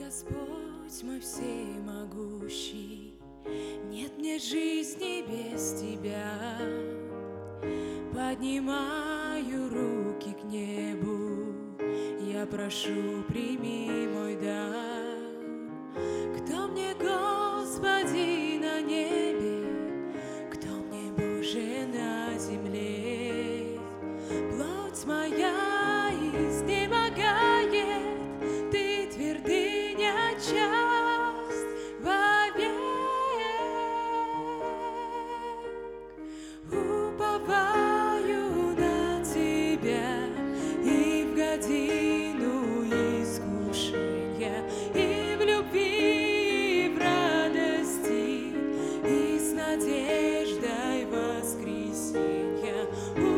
Господь мой всемогущий, нет мне жизни без Тебя. Поднимаю руки к небу, я прошу, прими мой дар. Кто мне, Господи, на небе, кто мне, Боже, на земле? Плоть моя изнемогает, Ты твердыня част вовек. Уповаю на Тебя и в годину искушения, и в любви, и в радости, и с надеждой воскресенья.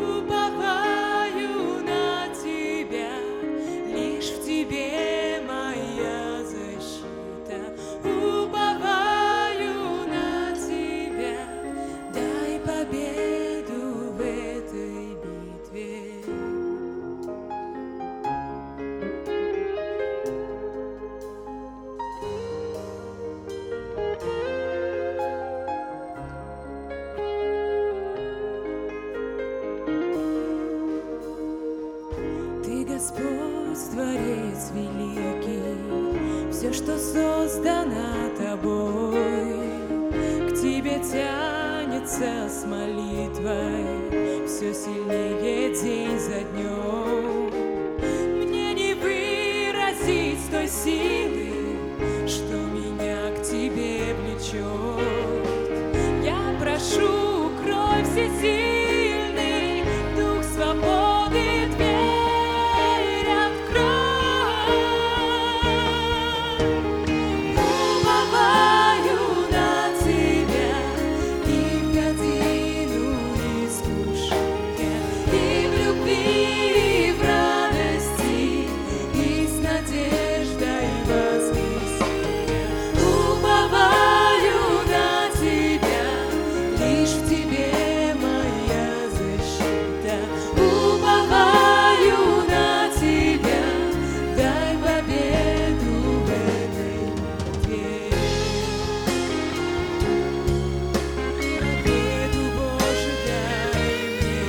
Уповаю на Тебя, лишь в Тебе моя защита. Уповаю на Тебя, дай победу в этой битве. Ты, Господь, Творец великий, все, что создано Тобой, к Тебе тянется с молитвой, все сильнее день за днем. Мне не выразить той силы, что меня к Тебе влечет. Я прошу, укрой всесильный, дух свободы, дверь открой. Уповаю на Тебя и в годину искушения, и в любви, и в радости, и с надеждой воскресенья. Уповаю на Тебя, лишь в Тебе моя защита. Уповаю на Тебя, дай победу в этой битве. Победу, Боже, дай мне.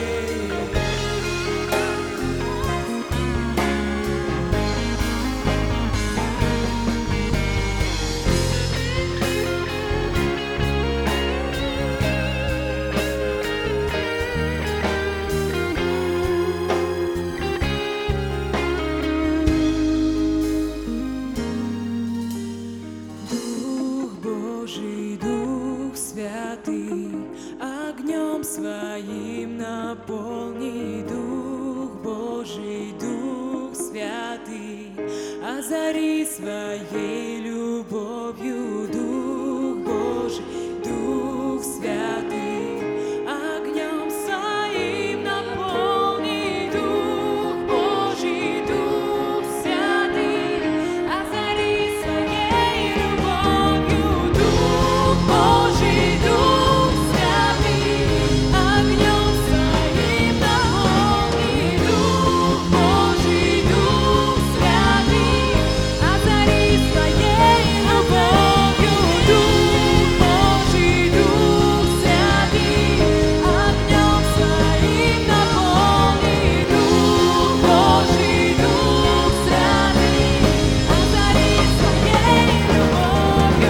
Дух Божий, Дух Святый, огнем Своим наполни. Дух Божий, Дух Святый, озари Своей любовью. Дух Божий, Дух Святый, огнем Своим наполни. Дух Божий, Дух Святый, озари Своей любовью. Дух Божий, Дух Святый, огнем Своим наполни. Дух Божий, Дух Святый, озари Своей любовью. Дух Божий, Дух Святый, огнем Своим наполни. Дух Божий, Дух Святый, озари Своей любовью.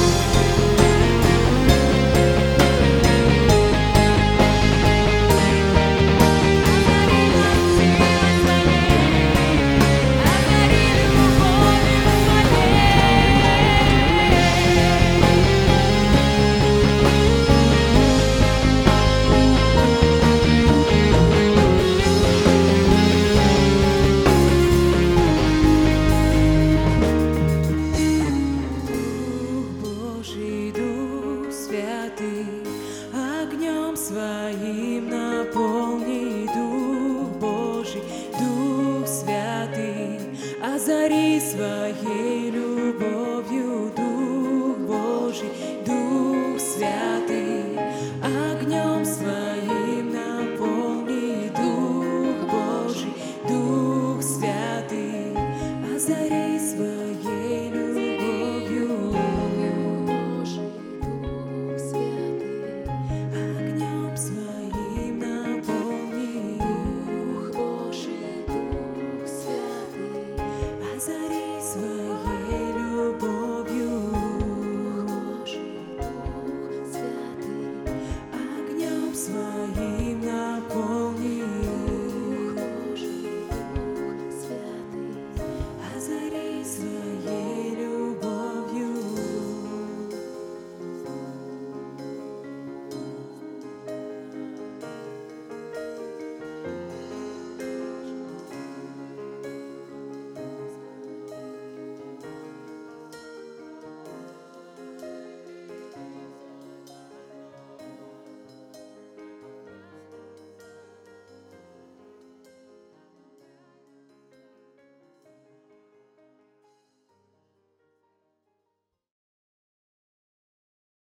Дух Божий, Дух Святый, огнем Своим наполни. Дух Божий, Дух Святый, озари Своей